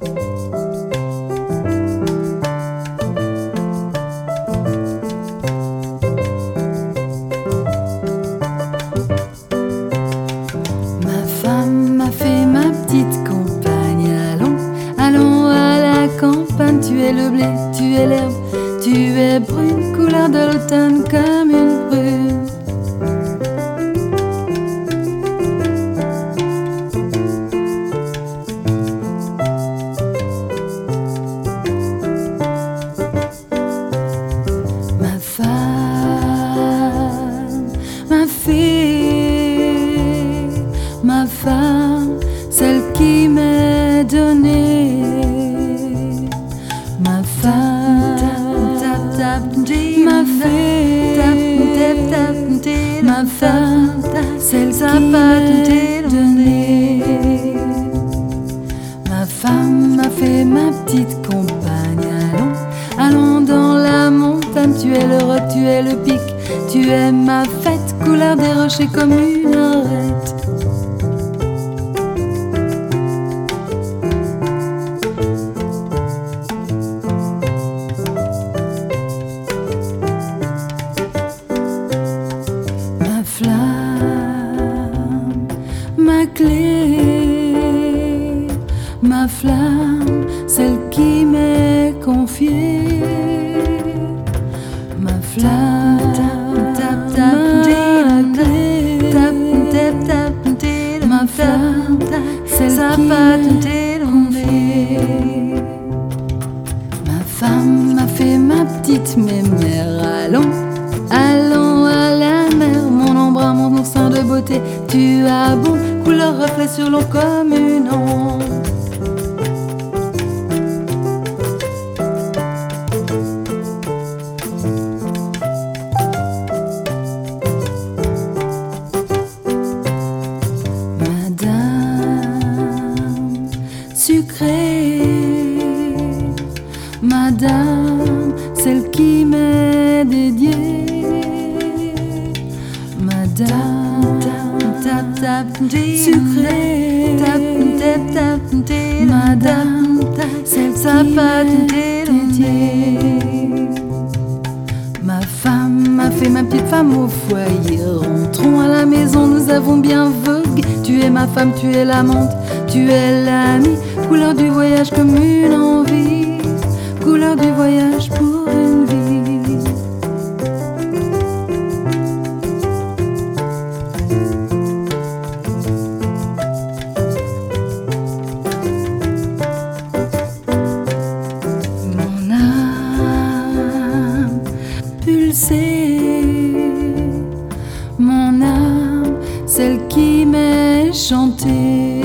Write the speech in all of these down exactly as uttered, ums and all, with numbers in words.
Ma femme m'a fait ma petite compagne. Allons, allons à la campagne. Tu es le blé, tu es l'herbe, tu es brune, couleur de l'automne comme une prune. Ma femme, ma fille, ma femme, celle qui m'est donnée. Ma femme, ma fille, ma femme, celle qui m'est donnée. Ma femme m'a fait ma petite compagne. Allons, allons dans la montagne. Tu es le roc, tu es le pic, tu es ma fête, couleur des rochers comme une arête. Ma flamme, ma clé, ma flamme, celle qui m'est confiée. Ma flamme, ma flamme, celle qui m'est confiée. Ma femme m'a fait ma petite mémère. Allons, allons à la mer, mon embrun, mon oursin de beauté. Tu as bon, couleur reflet sur l'eau comme une onde. Madame sucrée, madame, celle qui m'est dédiée. Madame sucrée, madame, celle qui m'est dédiée. Ma femme m'a fait ma petite femme au foyer. Rentrons à la maison, nous avons bien vogué. Tu es ma femme, tu es l'amante, tu es l'amie, couleur du voyage comme une envie, couleur du voyage pour une vie. Mon âme pulsée, mon âme, celle qui m'est chantée.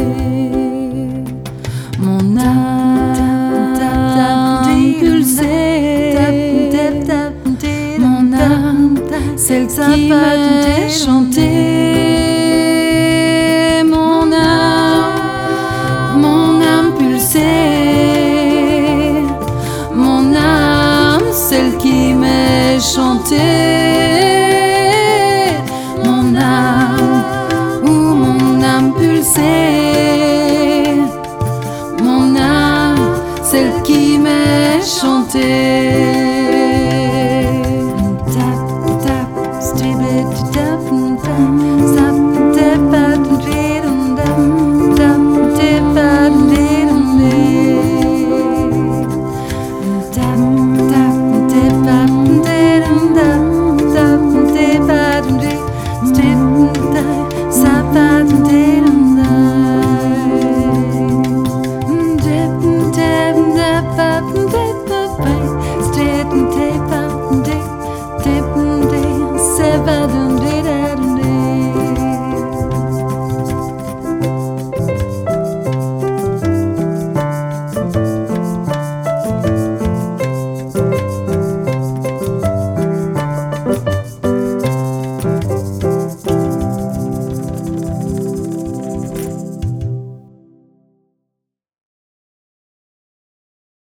Mon âme pulsée, mon âme, celle qui m'est chantée. Mon âme, mon âme pulsée, mon âme, celle qui m'est chantée. Mon âme, ou mon âme pulsée, mon âme, celle qui m'est chantée. Tap, tap, stibit, tap, tap, tap, tap, tap, tap, tap, tap, tap, tap, tap,